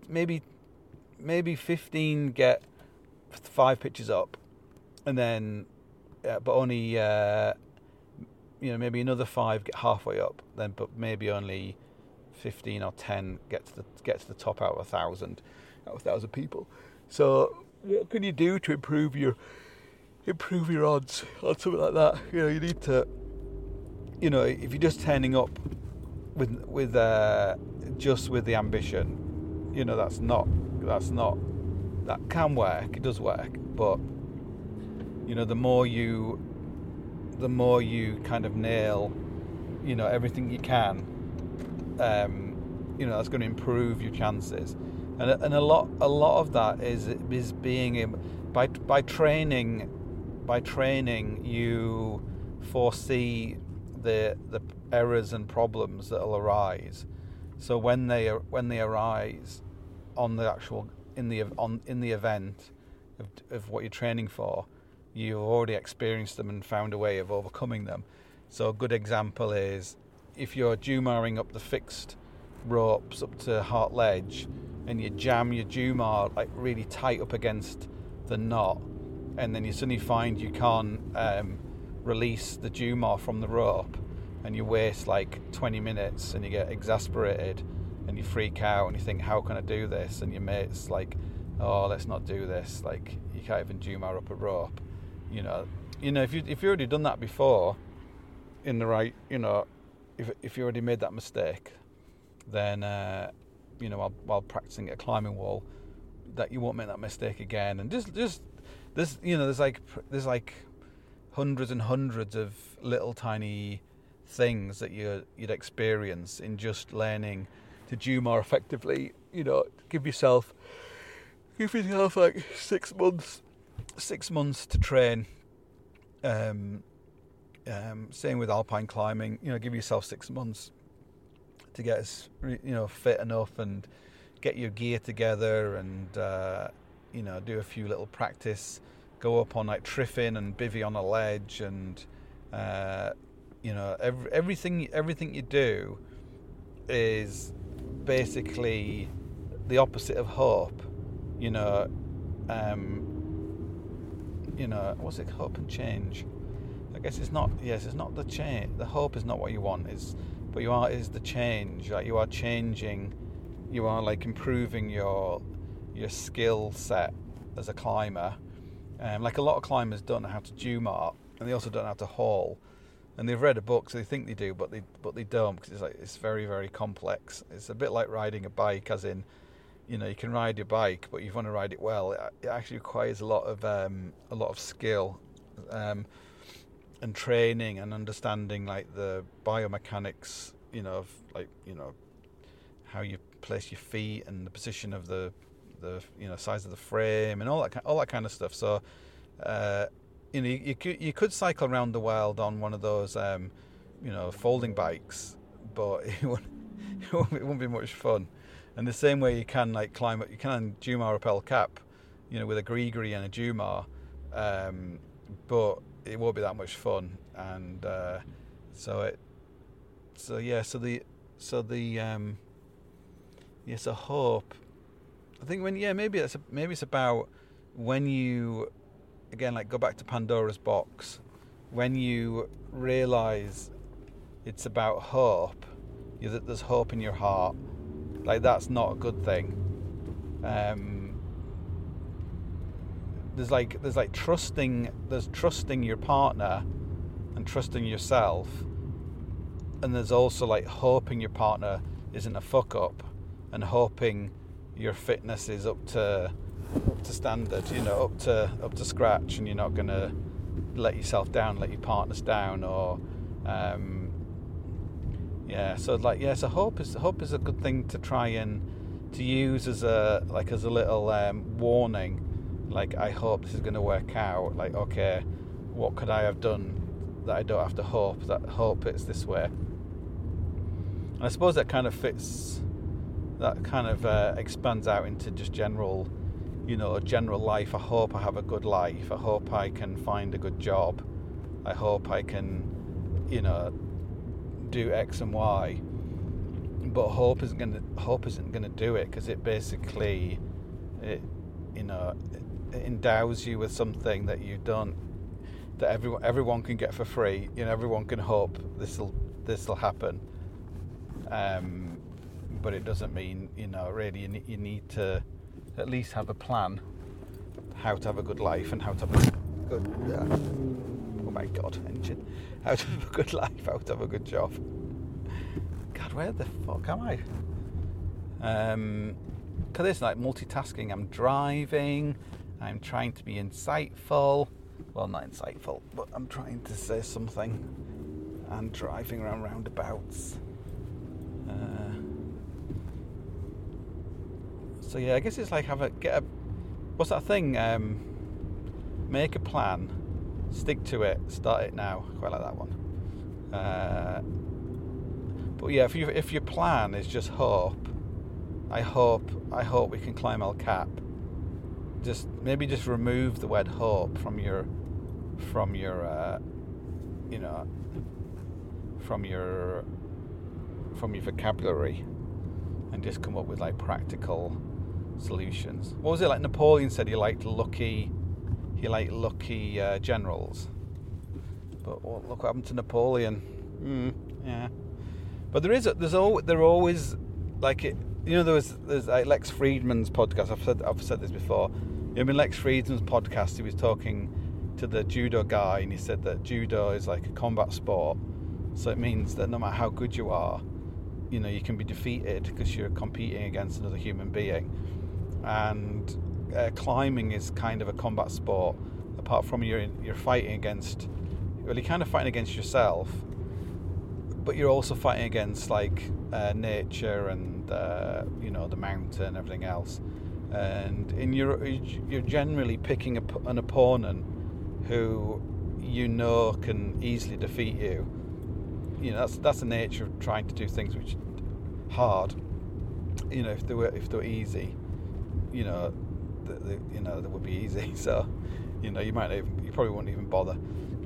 15 get 5 pitches up, and then but only maybe another 5 get halfway up. Then but maybe only 15 or 10 get to the top out of 1,000 people. So what can you do to improve your odds on something like that? You need to, if you're just turning up with just with the ambition, that can work. It does work, but the more you kind of nail, everything you can. That's going to improve your chances, and a lot of that is being by training you foresee the errors and problems that will arise. So when they arise on the actual in the event of what you're training for, you've already experienced them and found a way of overcoming them. So a good example is if you're Jumaring up the fixed ropes up to Heart Ledge, and you jam your Jumar really tight up against the knot, and then you suddenly find you can't release the Jumar from the rope, and you waste 20 minutes, and you get exasperated, and you freak out, and you think, how can I do this? And your mate's oh, let's not do this. You can't even Jumar up a rope. If you've already done that before, in the right, if you already made that mistake, then while practicing at a climbing wall, that you won't make that mistake again. And just there's hundreds and hundreds of little tiny things that you'd experience in just learning to Jumar effectively. Give yourself 6 months to train. Same with alpine climbing. Give yourself 6 months to get fit enough and get your gear together, and do a few little practice. Go up on Triffin and bivvy on a ledge, and everything you do is basically the opposite of hope. What's it? Hope and change. I guess it's not. Yes, it's not the change. The hope is not what you want. But is the change. You are changing. You are improving your skill set as a climber. A lot of climbers don't know how to Jumar, and they also don't know how to haul. And they've read a book, so they think they do, but they don't, because it's very, very complex. It's a bit like riding a bike, as in, you can ride your bike, but you want to ride it well. It actually requires a lot of skill, and training and understanding the biomechanics, of how you place your feet and the position of the size of the frame and all that kind of stuff. So you could cycle around the world on one of those folding bikes, but it wouldn't be much fun. And the same way you can climb up, you can Jumar up El Cap, with a Grigri and a Jumar, but it won't be that much fun. And so hope. I think maybe it's about when you again go back to Pandora's box, when you realise it's about hope, that there's hope in your heart. That's not a good thing. There's trusting your partner and trusting yourself, and there's also hoping your partner isn't a fuck up, and hoping your fitness is up to standard, up to scratch, and you're not going to let yourself down, let your partners down, or so hope is a good thing to try and to use as a little warning. I hope this is going to work out. Okay, what could I have done that I don't have to hope? That hope it's this way. And I suppose that kind of fits. That kind of expands out into just general life. I hope I have a good life. I hope I can find a good job. I hope I can, do X and Y. But hope isn't gonna do it, because it basically endows you with something that you don't, that everyone can get for free. Everyone can hope this'll happen. But it doesn't mean, really you need to at least have a plan how to have a good life and how to have a good oh my god, engine, how to have a good life, how to have a good job. God, where the fuck am I? Because it's multitasking. I'm driving, I'm trying to be insightful. Well, not insightful, but I'm trying to say something and driving around roundabouts. So I guess it's what's that thing? Make a plan, stick to it, start it now. Quite like that one. But if your plan is just hope, I hope we can climb El Cap. Just remove the word hope from your vocabulary, and just come up with practical solutions. What was it Napoleon said? He liked lucky generals. But look what happened to Napoleon. Yeah. But there's always there's Lex Friedman's podcast. I've said this before. In Lex Friedman's podcast, he was talking to the judo guy, and he said that judo is like a combat sport. So it means that no matter how good you are, you can be defeated because you're competing against another human being. And climbing is kind of a combat sport. Apart from you're fighting against, you're kind of fighting against yourself, but you're also fighting against nature and the mountain and everything else. And you're generally picking an opponent who can easily defeat you. That's the nature of trying to do things which are hard. If they were easy, that would be easy. So you probably wouldn't even bother.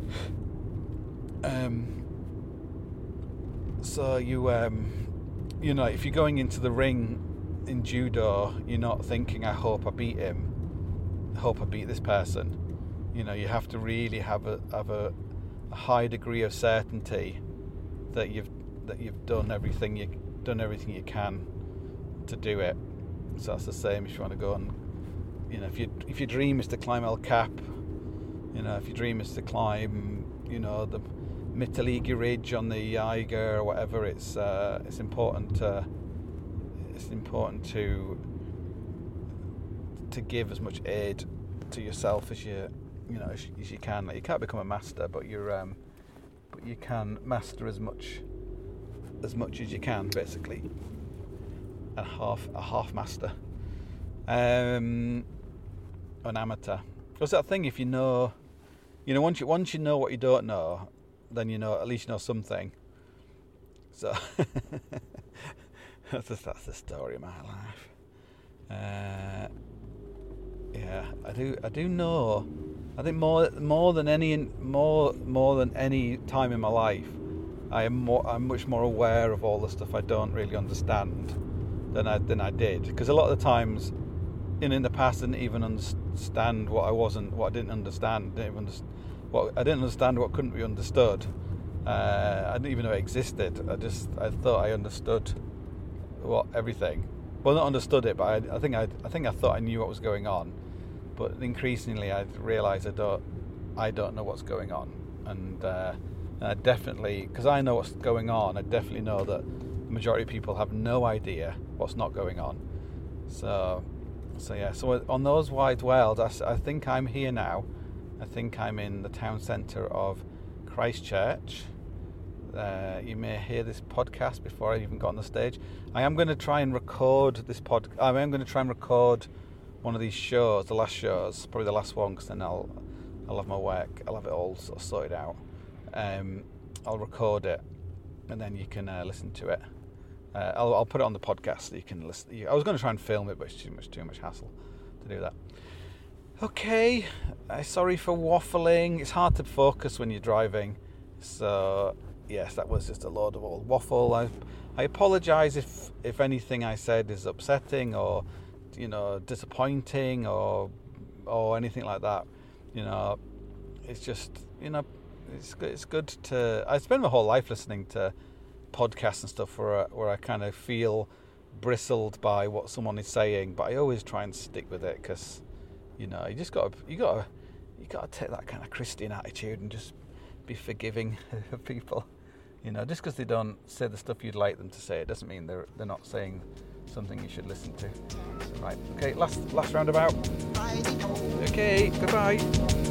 So if you're going into the ring in judo, you're not thinking, I hope I beat him, I hope I beat this person. You have to really have a high degree of certainty that you've done everything you can to do it. So that's the same if you want to go and if your dream is to climb El Cap, if your dream is to climb the Mittelegi Ridge on the Eiger or whatever, it's important to give as much aid to yourself as you can. You can't become a master, but you can master as much as you can, basically. a half master, an amateur. Because that thing, if you know, once you know what you don't know, then at least you know something. So that's the story of my life. Yeah, I do know. I think more than any time in my life, I'm much more aware of all the stuff I don't really understand than I did. Because a lot of the times, in the past, I didn't even understand what I didn't understand. I didn't understand what couldn't be understood. I didn't even know it existed. I thought I understood everything. Well, not understood it, but I think I thought I knew what was going on. But increasingly, I realise I don't know what's going on, and I definitely, because I know what's going on, I definitely know that the majority of people have no idea what's not going on. So yeah. So on those wide worlds, I think I'm here now. I think I'm in the town centre of Christchurch. You may hear this podcast before I even got on the stage. I am going to try and record one of these shows, the last shows, probably the last one, because then I'll have my work, I'll have it all sort of sorted out. I'll record it, and then you can listen to it. I'll put it on the podcast so you can listen. I was going to try and film it, but it's too much hassle to do that. Okay, sorry for waffling. It's hard to focus when you're driving. So yes, that was just a load of old waffle. I apologise if anything I said is upsetting or disappointing or anything like that. It's just it's good to. I spend my whole life listening to podcasts and stuff where I kind of feel bristled by what someone is saying, but I always try and stick with it because you just got to take that kind of Christian attitude and just be forgiving of people. Just because they don't say the stuff you'd like them to say, it doesn't mean they're not saying something you should listen to. Right, okay, last roundabout. Okay, goodbye.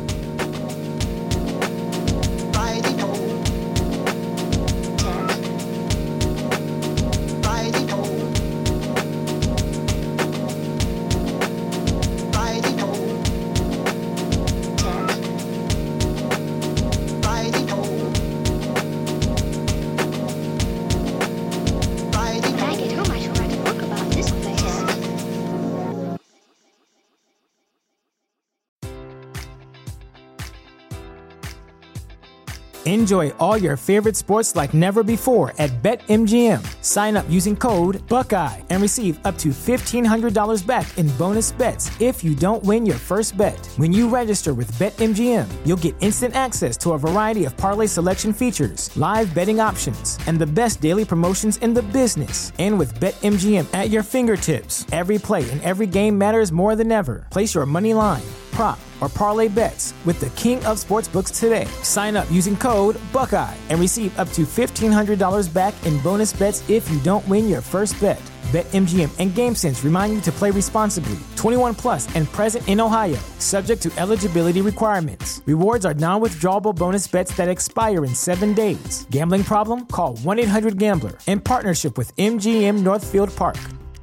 Enjoy all your favorite sports like never before at BetMGM. Sign up using code Buckeye and receive up to $1,500 back in bonus bets if you don't win your first bet. When you register with BetMGM, you'll get instant access to a variety of parlay selection features, live betting options, and the best daily promotions in the business. And with BetMGM at your fingertips, every play and every game matters more than ever. Place your money line, prop, or parlay bets with the king of sportsbooks today. Sign up using code Buckeye and receive up to $1,500 back in bonus bets if you don't win your first bet. BetMGM and GameSense remind you to play responsibly. 21 plus and present in Ohio, subject to eligibility requirements. Rewards are non-withdrawable bonus bets that expire in 7 days. Gambling problem? Call 1-800-GAMBLER. In partnership with MGM Northfield Park.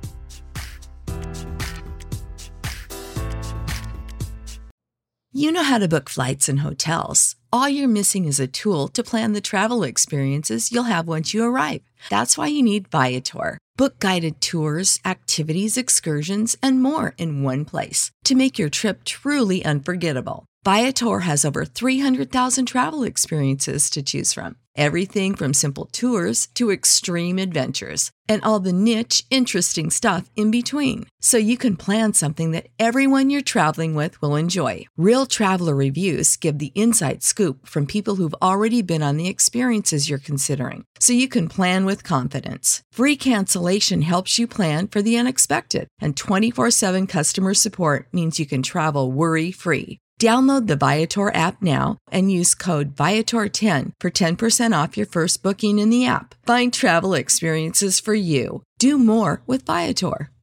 You know how to book flights and hotels. All you're missing is a tool to plan the travel experiences you'll have once you arrive. That's why you need Viator. Book guided tours, activities, excursions, and more in one place to make your trip truly unforgettable. Viator has over 300,000 travel experiences to choose from. Everything from simple tours to extreme adventures and all the niche, interesting stuff in between. So you can plan something that everyone you're traveling with will enjoy. Real traveler reviews give the inside scoop from people who've already been on the experiences you're considering. So you can plan with confidence. Free cancellation helps you plan for the unexpected. And 24/7 customer support means you can travel worry-free. Download the Viator app now and use code Viator10 for 10% off your first booking in the app. Find travel experiences for you. Do more with Viator.